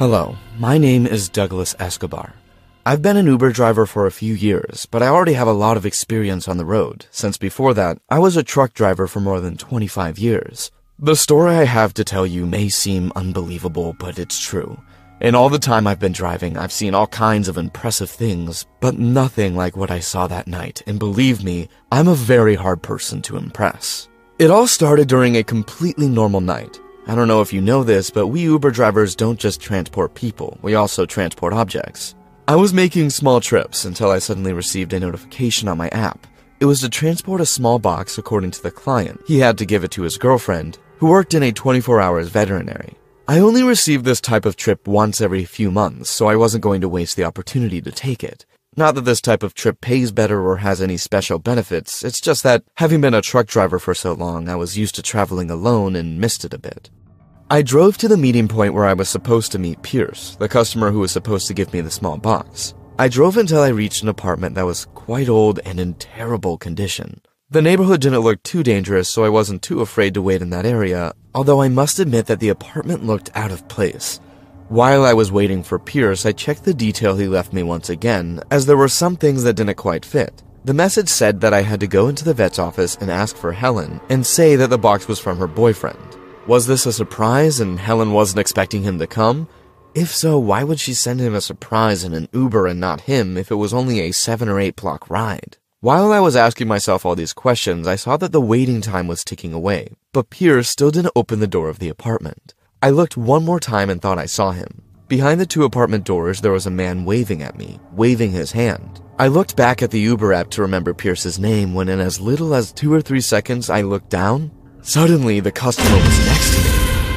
Hello, my name is Douglas Escobar. I've been an Uber driver for a few years, but I already have a lot of experience on the road, since before that, I was a truck driver for more than 25 years. The story I have to tell you may seem unbelievable, but it's true. In all the time I've been driving, I've seen all kinds of impressive things, but nothing like what I saw that night, and believe me, I'm a very hard person to impress. It all started during a completely normal night. I don't know if you know this, but we Uber drivers don't just transport people, we also transport objects. I was making small trips until I suddenly received a notification on my app. It was to transport a small box according to the client. He had to give it to his girlfriend, who worked in a 24-hour veterinary. I only received this type of trip once every few months, so I wasn't going to waste the opportunity to take it. Not that this type of trip pays better or has any special benefits, it's just that, having been a truck driver for so long, I was used to traveling alone and missed it a bit. I drove to the meeting point where I was supposed to meet Pierce, the customer who was supposed to give me the small box. I drove until I reached an apartment that was quite old and in terrible condition. The neighborhood didn't look too dangerous, so I wasn't too afraid to wait in that area, although I must admit that the apartment looked out of place. While I was waiting for Pierce, I checked the detail he left me once again, as there were some things that didn't quite fit. The message said that I had to go into the vet's office and ask for Helen, and say that the box was from her boyfriend. Was this a surprise and Helen wasn't expecting him to come? If so, why would she send him a surprise in an Uber and not him if it was only a 7 or 8 block ride? While I was asking myself all these questions, I saw that the waiting time was ticking away, but Pierce still didn't open the door of the apartment. I looked one more time and thought I saw him. Behind the 2 apartment doors, there was a man waving at me, waving his hand. I looked back at the Uber app to remember Pierce's name when in as little as 2 or 3 seconds I looked down. Suddenly, the customer was next to me.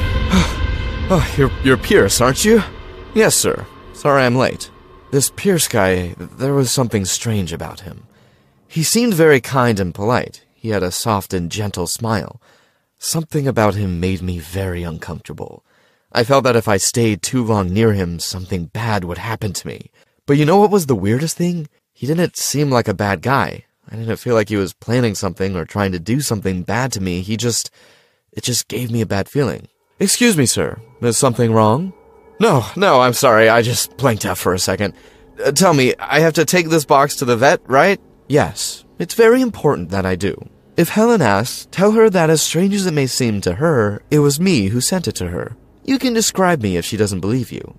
Oh, you're Pierce, aren't you? Yes, sir. Sorry I'm late. This Pierce guy, there was something strange about him. He seemed very kind and polite. He had a soft and gentle smile. Something about him made me very uncomfortable. I felt that if I stayed too long near him, something bad would happen to me. But you know what was the weirdest thing? He didn't seem like a bad guy. I didn't feel like he was planning something or trying to do something bad to me. It just gave me a bad feeling. Excuse me, sir. Is something wrong? No, I'm sorry. I just blanked out for a second. Tell me, I have to take this box to the vet, right? Yes. It's very important that I do. If Helen asks, tell her that as strange as it may seem to her, it was me who sent it to her. You can describe me if she doesn't believe you.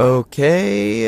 Okay.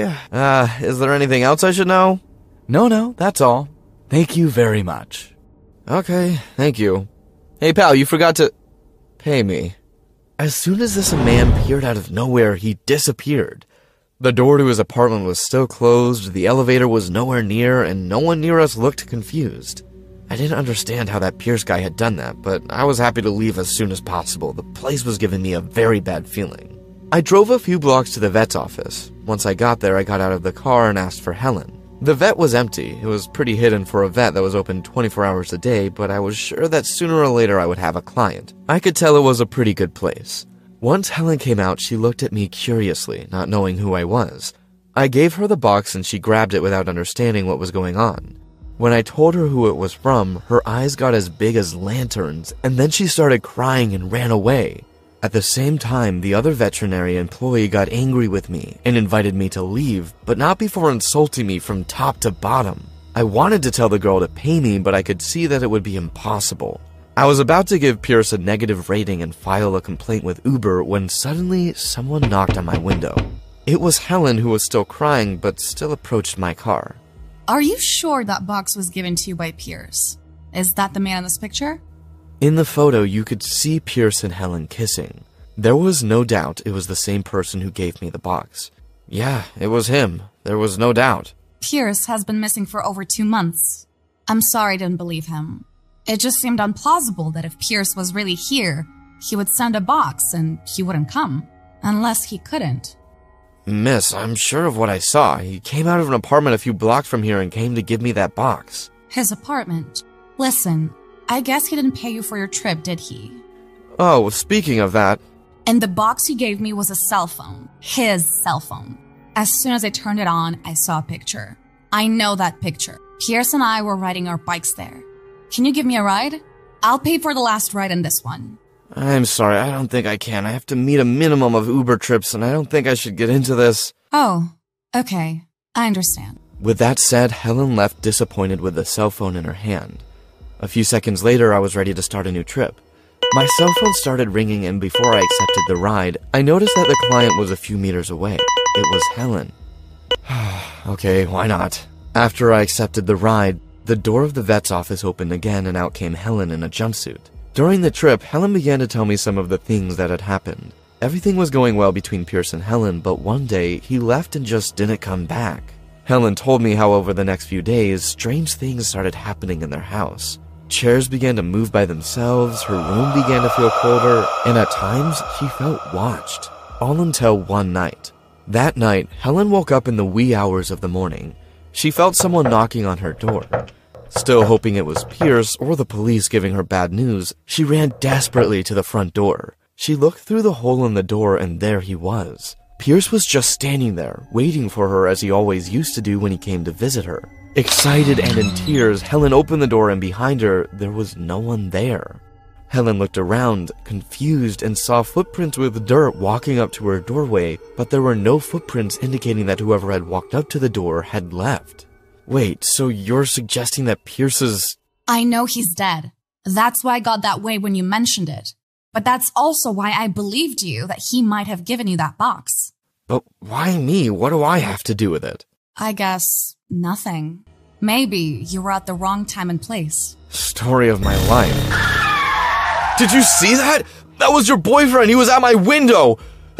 Is there anything else I should know? No, that's all. Thank you very much. Okay, thank you. Hey pal, you forgot to pay me. As soon as this man appeared out of nowhere, he disappeared. The door to his apartment was still closed, the elevator was nowhere near, and no one near us looked confused. I didn't understand how that Pierce guy had done that, but I was happy to leave as soon as possible. The place was giving me a very bad feeling. I drove a few blocks to the vet's office. Once I got there, I got out of the car and asked for Helen. The vet was empty. It was pretty hidden for a vet that was open 24 hours a day, but I was sure that sooner or later I would have a client. I could tell it was a pretty good place. Once Helen came out, she looked at me curiously, not knowing who I was. I gave her the box and she grabbed it without understanding what was going on. When I told her who it was from, her eyes got as big as lanterns, and then she started crying and ran away. At the same time, the other veterinary employee got angry with me and invited me to leave, but not before insulting me from top to bottom. I wanted to tell the girl to pay me, but I could see that it would be impossible. I was about to give Pierce a negative rating and file a complaint with Uber when suddenly someone knocked on my window. It was Helen, who was still crying but still approached my car. Are you sure that box was given to you by Pierce? Is that the man in this picture? In the photo, you could see Pierce and Helen kissing. There was no doubt it was the same person who gave me the box. Yeah, it was him. There was no doubt. Pierce has been missing for over 2 months. I'm sorry I didn't believe him. It just seemed implausible that if Pierce was really here, he would send a box and he wouldn't come. Unless he couldn't. Miss, I'm sure of what I saw. He came out of an apartment a few blocks from here and came to give me that box. His apartment? Listen, I guess he didn't pay you for your trip, did he? Oh, speaking of that... And the box he gave me was a cell phone. His cell phone. As soon as I turned it on, I saw a picture. I know that picture. Pierce and I were riding our bikes there. Can you give me a ride? I'll pay for the last ride in this one. I'm sorry, I don't think I can. I have to meet a minimum of Uber trips, and I don't think I should get into this. Oh, okay. I understand. With that said, Helen left disappointed with the cell phone in her hand. A few seconds later, I was ready to start a new trip. My cell phone started ringing, and before I accepted the ride, I noticed that the client was a few meters away. It was Helen. Okay, why not? After I accepted the ride, the door of the vet's office opened again, and out came Helen in a jumpsuit. During the trip, Helen began to tell me some of the things that had happened. Everything was going well between Pierce and Helen, but one day, he left and just didn't come back. Helen told me how over the next few days, strange things started happening in their house. Chairs began to move by themselves, her room began to feel colder, and at times, she felt watched. All until one night. That night, Helen woke up in the wee hours of the morning. She felt someone knocking on her door. Still hoping it was Pierce or the police giving her bad news, she ran desperately to the front door. She looked through the hole in the door, and there he was. Pierce was just standing there, waiting for her as he always used to do when he came to visit her. Excited and in tears, Helen opened the door, and behind her, there was no one there. Helen looked around, confused, and saw footprints with dirt walking up to her doorway, but there were no footprints indicating that whoever had walked up to the door had left. Wait, so you're suggesting that Pierce is... I know he's dead. That's why I got that way when you mentioned it. But that's also why I believed you that he might have given you that box. But why me? What do I have to do with it? I guess nothing. Maybe you were at the wrong time and place. Story of my life. Did you see that? That was your boyfriend. He was at my window.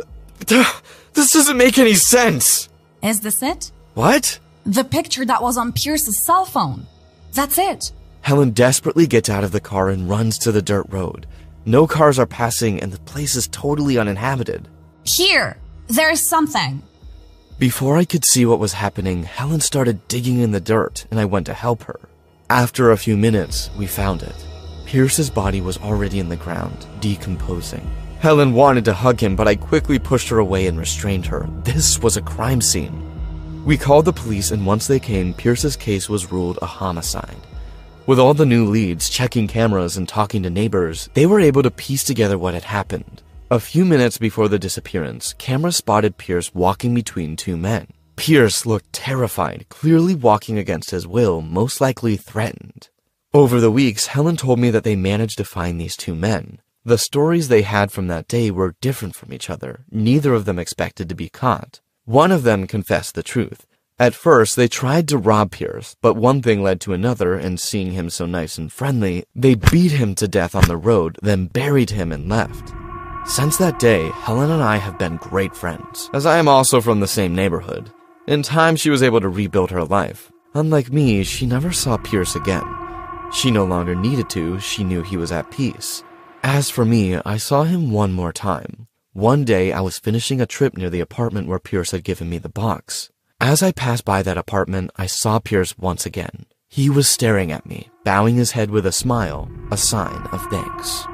This doesn't make any sense. Is this it? What? The picture that was on Pierce's cell phone. That's it. Helen desperately gets out of the car and runs to the dirt road. No cars are passing, and the place is totally uninhabited. Here! There's something! Before I could see what was happening, Helen started digging in the dirt, and I went to help her. After a few minutes, we found it. Pierce's body was already in the ground, decomposing. Helen wanted to hug him, but I quickly pushed her away and restrained her. This was a crime scene. We called the police, and once they came, Pierce's case was ruled a homicide. With all the new leads, checking cameras, and talking to neighbors, they were able to piece together what had happened. A few minutes before the disappearance, cameras spotted Pierce walking between two men. Pierce looked terrified, clearly walking against his will, most likely threatened. Over the weeks, Helen told me that they managed to find these two men. The stories they had from that day were different from each other. Neither of them expected to be caught. One of them confessed the truth. At first, they tried to rob Pierce, but one thing led to another, and seeing him so nice and friendly, they beat him to death on the road, then buried him and left. Since that day, Helen and I have been great friends, as I am also from the same neighborhood. In time, she was able to rebuild her life. Unlike me, she never saw Pierce again. She no longer needed to, she knew he was at peace. As for me, I saw him one more time. One day, I was finishing a trip near the apartment where Pierce had given me the box. As I passed by that apartment, I saw Pierce once again. He was staring at me, bowing his head with a smile, a sign of thanks.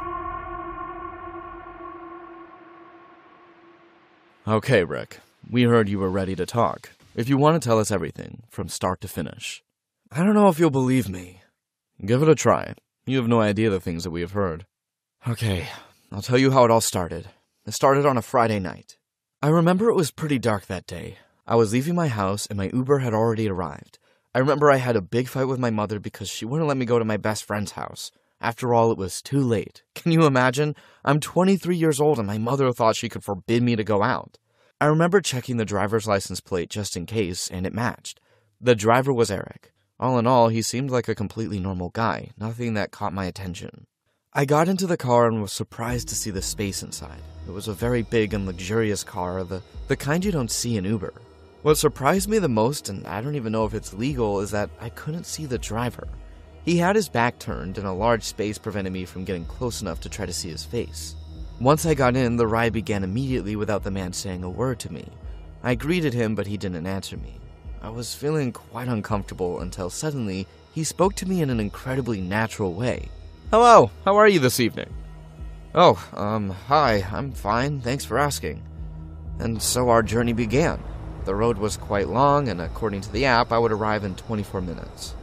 Okay, Rick. We heard you were ready to talk. If you want to tell us everything, from start to finish. I don't know if you'll believe me. Give it a try. You have no idea the things that we have heard. Okay, I'll tell you how it all started. It started on a Friday night. I remember it was pretty dark that day. I was leaving my house and my Uber had already arrived. I remember I had a big fight with my mother because she wouldn't let me go to my best friend's house. After all, it was too late. Can you imagine? I'm 23 years old and my mother thought she could forbid me to go out. I remember checking the driver's license plate just in case, and it matched. The driver was Eric. All in all, he seemed like a completely normal guy, nothing that caught my attention. I got into the car and was surprised to see the space inside. It was a very big and luxurious car, the kind you don't see in Uber. What surprised me the most, and I don't even know if it's legal, is that I couldn't see the driver. He had his back turned, and a large space prevented me from getting close enough to try to see his face. Once I got in, the ride began immediately without the man saying a word to me. I greeted him, but he didn't answer me. I was feeling quite uncomfortable until suddenly, he spoke to me in an incredibly natural way. Hello, how are you this evening? Oh, hi, I'm fine, thanks for asking. And so our journey began. The road was quite long, and according to the app, I would arrive in 24 minutes.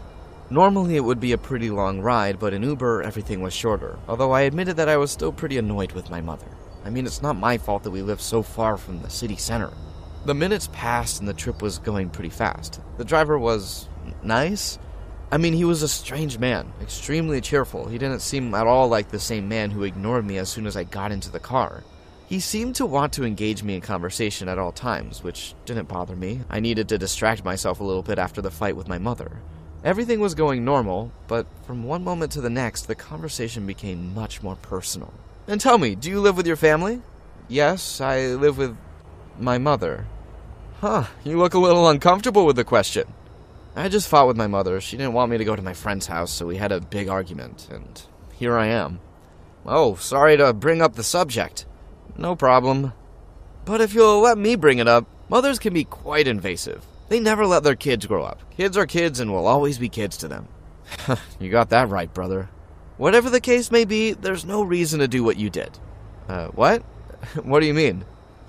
Normally it would be a pretty long ride, but in Uber everything was shorter, although I admitted that I was still pretty annoyed with my mother. I mean, it's not my fault that we live so far from the city center. The minutes passed and the trip was going pretty fast. The driver was nice. I mean, he was a strange man, extremely cheerful. He didn't seem at all like the same man who ignored me as soon as I got into the car. He seemed to want to engage me in conversation at all times, which didn't bother me. I needed to distract myself a little bit after the fight with my mother. Everything was going normal, but from one moment to the next, the conversation became much more personal. And tell me, do you live with your family? Yes, I live with my mother. Huh, you look a little uncomfortable with the question. I just fought with my mother. She didn't want me to go to my friend's house, so we had a big argument, and here I am. Oh, sorry to bring up the subject. No problem. But if you'll let me bring it up, mothers can be quite invasive. They never let their kids grow up. Kids are kids and will always be kids to them. You got that right, brother. Whatever the case may be, there's no reason to do what you did. What? What do you mean?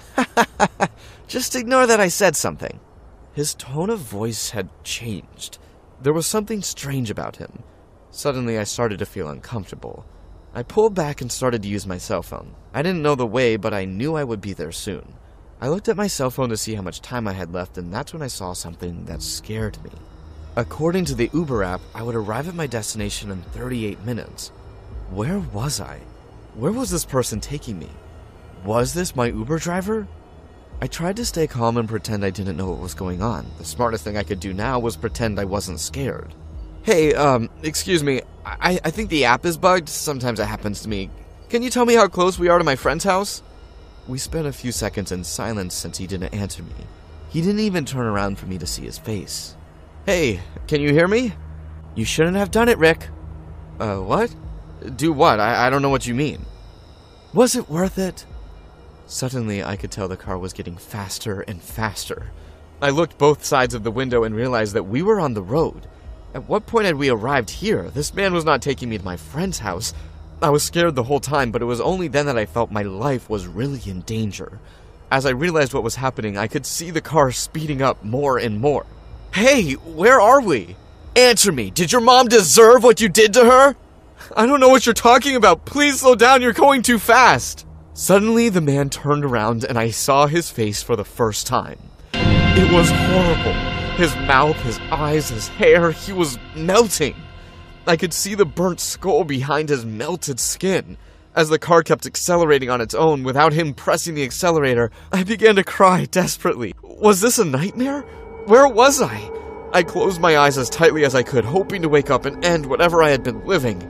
Just ignore that I said something. His tone of voice had changed. There was something strange about him. Suddenly, I started to feel uncomfortable. I pulled back and started to use my cell phone. I didn't know the way, but I knew I would be there soon. I looked at my cell phone to see how much time I had left, and that's when I saw something that scared me. According to the Uber app, I would arrive at my destination in 38 minutes. Where was I? Where was this person taking me? Was this my Uber driver? I tried to stay calm and pretend I didn't know what was going on. The smartest thing I could do now was pretend I wasn't scared. Hey, excuse me, I think the app is bugged. Sometimes it happens to me. Can you tell me how close we are to my friend's house? We spent a few seconds in silence since he didn't answer me. He didn't even turn around for me to see his face. Hey, can you hear me? You shouldn't have done it, Rick. What? Do what? I don't know what you mean. Was it worth it? Suddenly, I could tell the car was getting faster and faster. I looked both sides of the window and realized that we were on the road. At what point had we arrived here? This man was not taking me to my friend's house. I was scared the whole time, but it was only then that I felt my life was really in danger. As I realized what was happening, I could see the car speeding up more and more. Hey, where are we? Answer me, did your mom deserve what you did to her? I don't know what you're talking about. Please slow down, you're going too fast. Suddenly, the man turned around and I saw his face for the first time. It was horrible. His mouth, his eyes, his hair, he was melting. I could see the burnt skull behind his melted skin. As the car kept accelerating on its own without him pressing the accelerator, I began to cry desperately. Was this a nightmare? Where was I? I closed my eyes as tightly as I could, hoping to wake up and end whatever I had been living.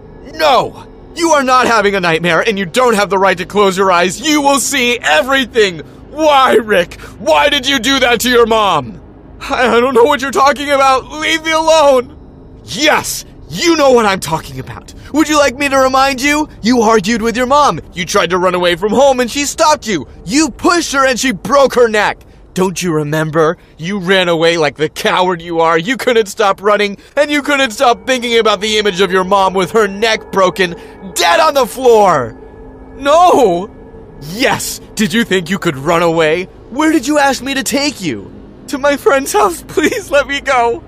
No! You are not having a nightmare, and you don't have the right to close your eyes. You will see everything! Why, Rick? Why did you do that to your mom? I don't know what you're talking about. Leave me alone! Yes! You know what I'm talking about. Would you like me to remind you? You argued with your mom. You tried to run away from home and she stopped you. You pushed her and she broke her neck. Don't you remember? You ran away like the coward you are. You couldn't stop running and you couldn't stop thinking about the image of your mom with her neck broken, dead on the floor. No! Yes! Did you think you could run away? Where did you ask me to take you? To my friend's house. Please let me go.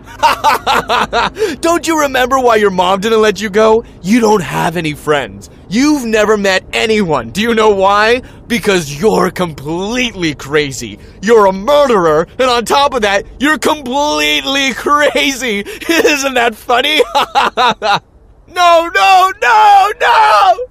Don't you remember why your mom didn't let you go? You don't have any friends. You've never met anyone. Do you know why? Because you're completely crazy. You're a murderer, and on top of that, you're completely crazy. Isn't that funny? No, no, no, no!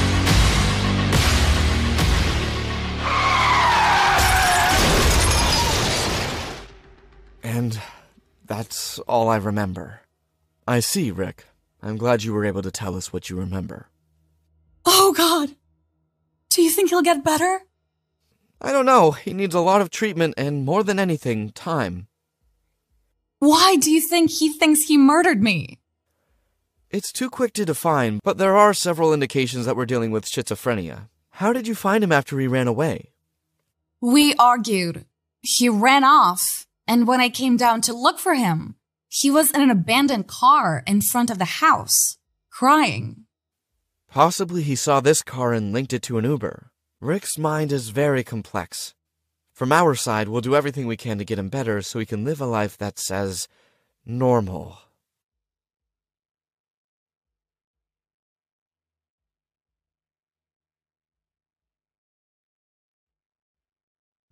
And that's all I remember. I see, Rick. I'm glad you were able to tell us what you remember. Oh, God. Do you think he'll get better? I don't know. He needs a lot of treatment and, more than anything, time. Why do you think he thinks he murdered me? It's too quick to define, but there are several indications that we're dealing with schizophrenia. How did you find him after he ran away? We argued. He ran off. And when I came down to look for him, he was in an abandoned car in front of the house, crying. Possibly he saw this car and linked it to an Uber. Rick's mind is very complex. From our side, we'll do everything we can to get him better so he can live a life that's as normal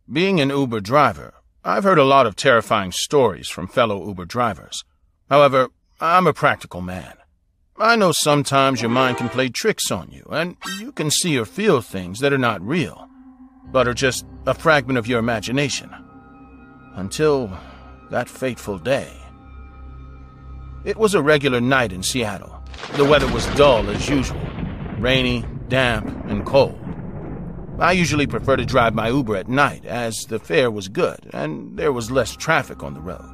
Being an Uber driver, I've heard a lot of terrifying stories from fellow Uber drivers. However, I'm a practical man. I know sometimes your mind can play tricks on you, and you can see or feel things that are not real, but are just a fragment of your imagination. Until that fateful day. It was a regular night in Seattle. The weather was dull as usual, rainy, damp, and cold. I usually prefer to drive my Uber at night, as the fare was good and there was less traffic on the road.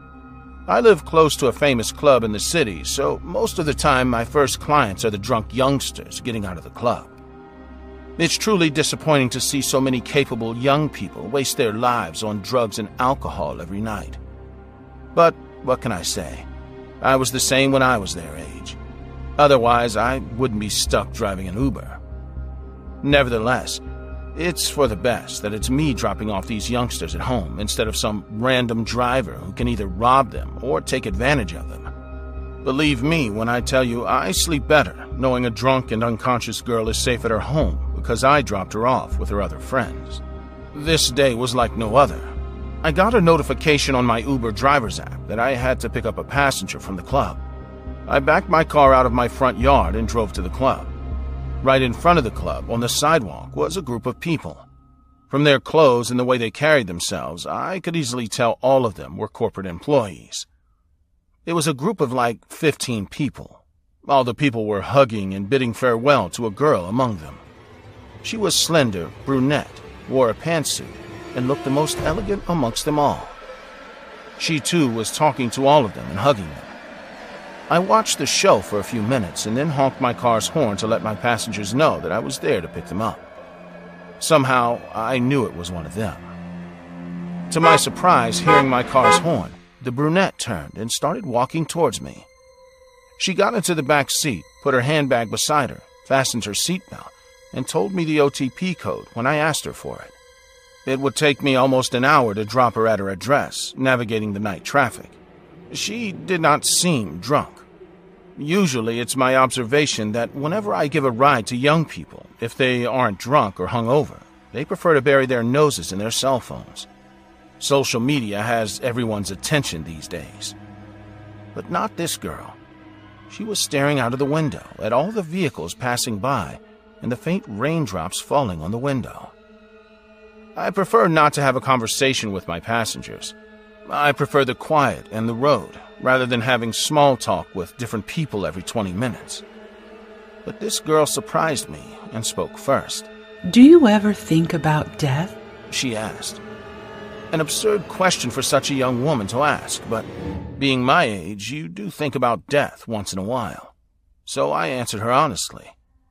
I live close to a famous club in the city, so most of the time my first clients are the drunk youngsters getting out of the club. It's truly disappointing to see so many capable young people waste their lives on drugs and alcohol every night. But what can I say? I was the same when I was their age. Otherwise, I wouldn't be stuck driving an Uber. Nevertheless, it's for the best that it's me dropping off these youngsters at home instead of some random driver who can either rob them or take advantage of them. Believe me when I tell you I sleep better knowing a drunk and unconscious girl is safe at her home because I dropped her off with her other friends. This day was like no other. I got a notification on my Uber driver's app that I had to pick up a passenger from the club. I backed my car out of my front yard and drove to the club. Right in front of the club, on the sidewalk, was a group of people. From their clothes and the way they carried themselves, I could easily tell all of them were corporate employees. It was a group of like 15 people. All the people were hugging and bidding farewell to a girl among them. She was slender, brunette, wore a pantsuit, and looked the most elegant amongst them all. She too was talking to all of them and hugging them. I watched the show for a few minutes and then honked my car's horn to let my passengers know that I was there to pick them up. Somehow, I knew it was one of them. To my surprise, hearing my car's horn, the brunette turned and started walking towards me. She got into the back seat, put her handbag beside her, fastened her seatbelt, and told me the OTP code when I asked her for it. It would take me almost an hour to drop her at her address, navigating the night traffic. She did not seem drunk. Usually, it's my observation that whenever I give a ride to young people, if they aren't drunk or hungover, they prefer to bury their noses in their cell phones. Social media has everyone's attention these days. But not this girl. She was staring out of the window at all the vehicles passing by and the faint raindrops falling on the window. I prefer not to have a conversation with my passengers. I prefer the quiet and the road, rather than having small talk with different people every 20 minutes. But this girl surprised me and spoke first. Do you ever think about death? She asked. An absurd question for such a young woman to ask, but being my age, you do think about death once in a while. So I answered her honestly.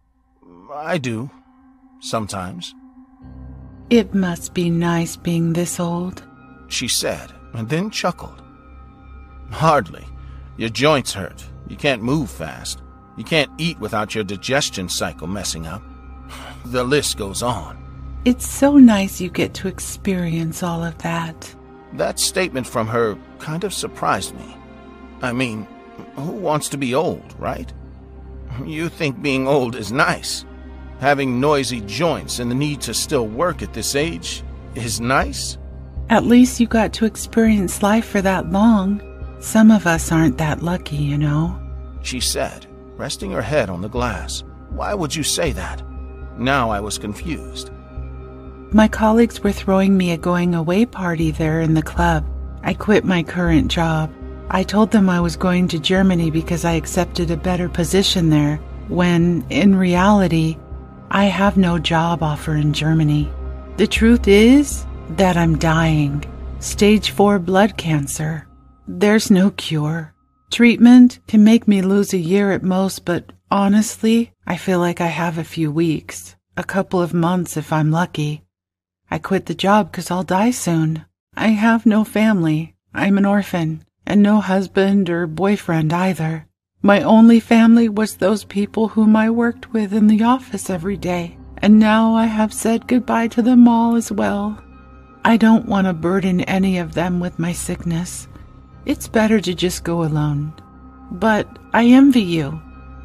I do, sometimes. It must be nice being this old, she said, and then chuckled. Hardly. Your joints hurt. You can't move fast. You can't eat without your digestion cycle messing up. The list goes on. It's so nice you get to experience all of that. That statement from her kind of surprised me. I mean, who wants to be old, right? You think being old is nice. Having noisy joints and the need to still work at this age is nice? At least you got to experience life for that long. Some of us aren't that lucky, you know, she said, resting her head on the glass. Why would you say that? Now I was confused. My colleagues were throwing me a going-away party there in the club. I quit my current job. I told them I was going to Germany because I accepted a better position there, when, in reality, I have no job offer in Germany. The truth is that I'm dying. Stage 4 blood cancer. There's no cure. Treatment can make me lose a year at most, but honestly, I feel like I have a few weeks. A couple of months if I'm lucky. I quit the job because I'll die soon. I have no family. I'm an orphan, and no husband or boyfriend either. My only family was those people whom I worked with in the office every day, and now I have said goodbye to them all as well. I don't want to burden any of them with my sickness. It's better to just go alone. But I envy you.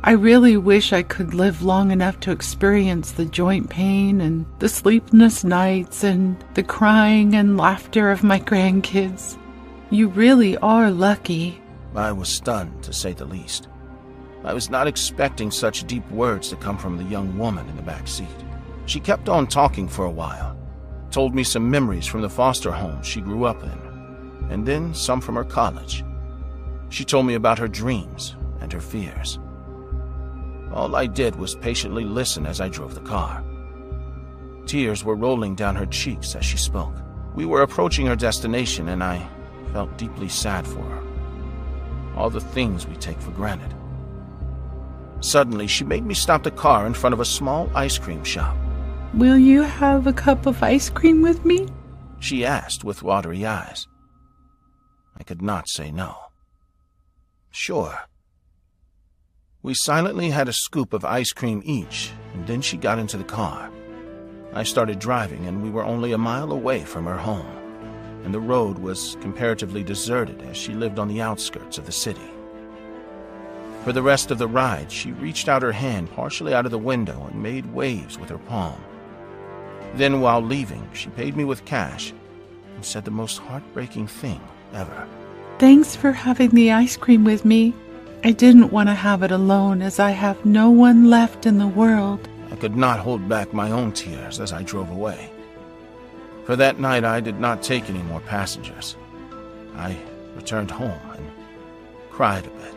I really wish I could live long enough to experience the joint pain and the sleepless nights and the crying and laughter of my grandkids. You really are lucky. I was stunned, to say the least. I was not expecting such deep words to come from the young woman in the back seat. She kept on talking for a while, told me some memories from the foster home she grew up in, and then some from her college. She told me about her dreams and her fears. All I did was patiently listen as I drove the car. Tears were rolling down her cheeks as she spoke. We were approaching her destination, and I felt deeply sad for her. All the things we take for granted. Suddenly, she made me stop the car in front of a small ice cream shop. Will you have a cup of ice cream with me? She asked with watery eyes. I could not say no. Sure. We silently had a scoop of ice cream each, and then she got into the car. I started driving, and we were only a mile away from her home, and the road was comparatively deserted as she lived on the outskirts of the city. For the rest of the ride, she reached out her hand partially out of the window and made waves with her palm. Then, while leaving, she paid me with cash and said the most heartbreaking thing ever. Thanks for having the ice cream with me. I didn't want to have it alone, as I have no one left in the world. I could not hold back my own tears as I drove away. For that night, I did not take any more passengers. I returned home and cried a bit.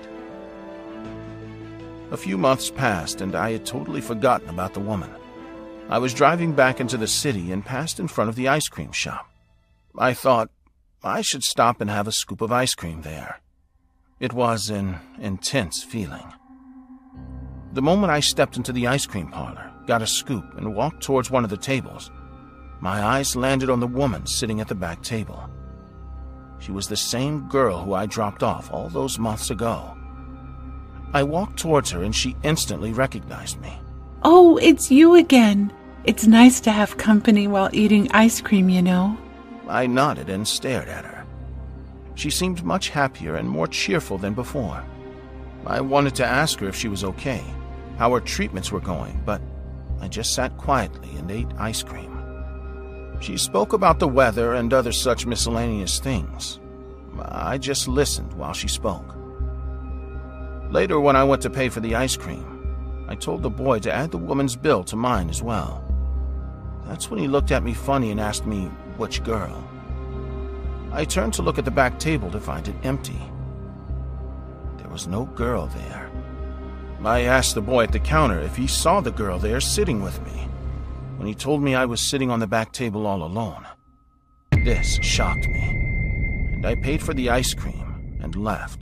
A few months passed, and I had totally forgotten about the woman. I was driving back into the city and passed in front of the ice cream shop. I thought I should stop and have a scoop of ice cream there. It was an intense feeling. The moment I stepped into the ice cream parlor, got a scoop, and walked towards one of the tables, my eyes landed on the woman sitting at the back table. She was the same girl who I dropped off all those months ago. I walked towards her, and she instantly recognized me. Oh, it's you again. It's nice to have company while eating ice cream, you know. I nodded and stared at her. She seemed much happier and more cheerful than before. I wanted to ask her if she was okay, how her treatments were going, but I just sat quietly and ate ice cream. She spoke about the weather and other such miscellaneous things. I just listened while she spoke. Later, when I went to pay for the ice cream, I told the boy to add the woman's bill to mine as well. That's when he looked at me funny and asked me which girl. I turned to look at the back table to find it empty. There was no girl there. I asked the boy at the counter if he saw the girl there sitting with me, when he told me I was sitting on the back table all alone. This shocked me, and I paid for the ice cream and left.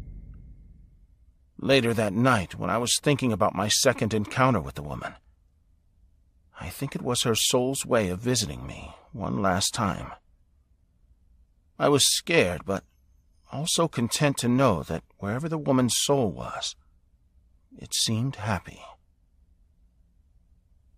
Later that night, when I was thinking about my second encounter with the woman, I think it was her soul's way of visiting me one last time. I was scared, but also content to know that wherever the woman's soul was, it seemed happy.